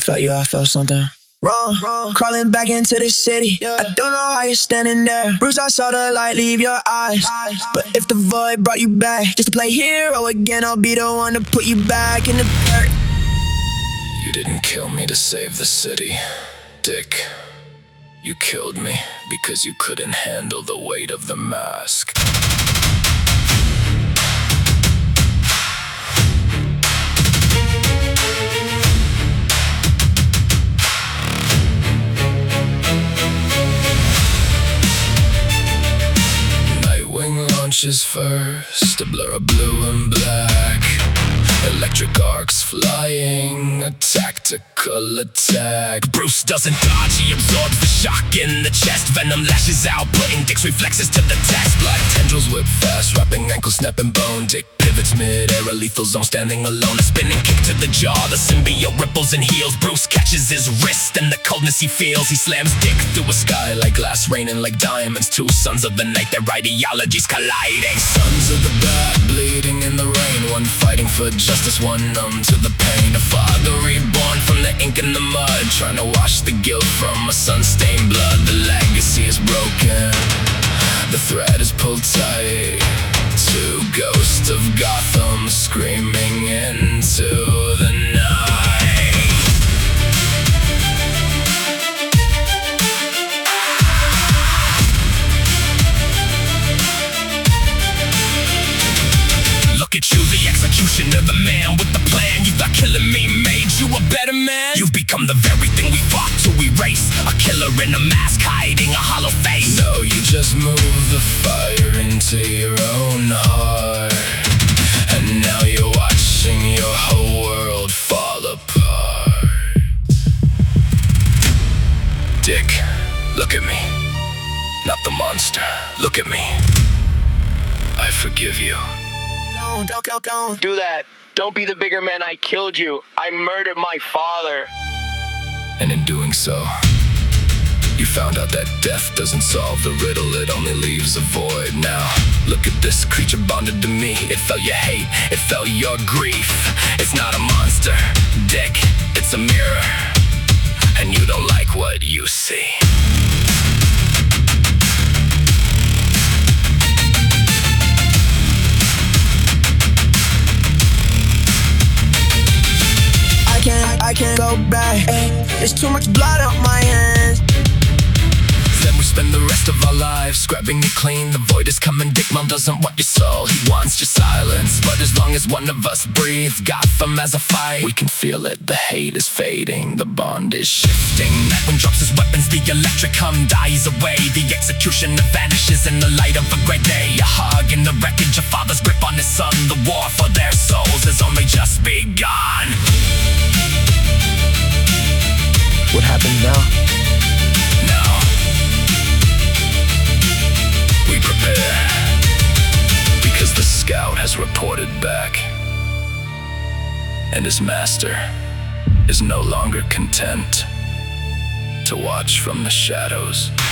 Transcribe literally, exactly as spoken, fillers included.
felt you, I felt something wrong, wrong. Crawling back into the city, yeah. I don't know how you're standing there. Bruce, I saw the light leave your eyes, but if the void brought you back just to play hero again, I'll be the one to put you back in the dirt. You didn't kill me to save the city, Dick. You killed me because you couldn't handle the weight of the mask. Launches first, a blur of blue and black. Electric arcs flying, a tactical attack. Bruce doesn't dodge, he absorbs the shock in the chest. Venom lashes out, putting Dick's reflexes to the test. Black tendrils whip fast, wrapping ankle, snapping bone. Dick pivots mid-air, a lethal zone, standing alone. A spinning kick to the jaw, the symbiote ripples and heals. Bruce catches his wrist and the coldness he feels. He slams Dick through a sky like glass, raining like diamonds. Two sons of the night, their ideologies colliding. Sons of the bad, bleeding in the rain. One fighting for justice, one numb to the pain. A father reborn from the ink and the mud, trying to wash the guilt from a sun-stained blood. The legacy is broken, the thread is pulled tight. Two ghosts of Gotham screaming into the night. Look at you, the executioner, the man with the plan. You thought killing me made you a better man? You've become the very thing we fought to erase. A killer in a mask hiding a hollow face. No, you just moved the fire into your own heart, and now you're watching your whole world fall apart. Dick, look at me. Not the monster. Look at me. I forgive you. Don't, don't, don't, don't do that. Don't be the bigger man. I killed you. I murdered my father. And in doing so, you found out that death doesn't solve the riddle, it only leaves a void. Now, look at this creature bonded to me. It felt your hate, it felt your grief. It's not a monster, Dick, it's a mirror. And you don't like what you see. I can't, I can't go back. There's too much blood on my hands. Then we spend the rest of our lives scrubbing it clean. The void is coming, Dick Mom doesn't want your soul, he wants your silence. But as long as one of us breathes, Gotham as a fight, we can feel it, the hate is fading, the bond is shifting. Nightwing drops his weapons, the electric hum dies away. The executioner vanishes in the light of a great day. A hug in the wreckage, a father's grip on his son. The war for their souls has only just begun. What happens now? Now we prepare, because the scout has reported back, and his master is no longer content to watch from the shadows.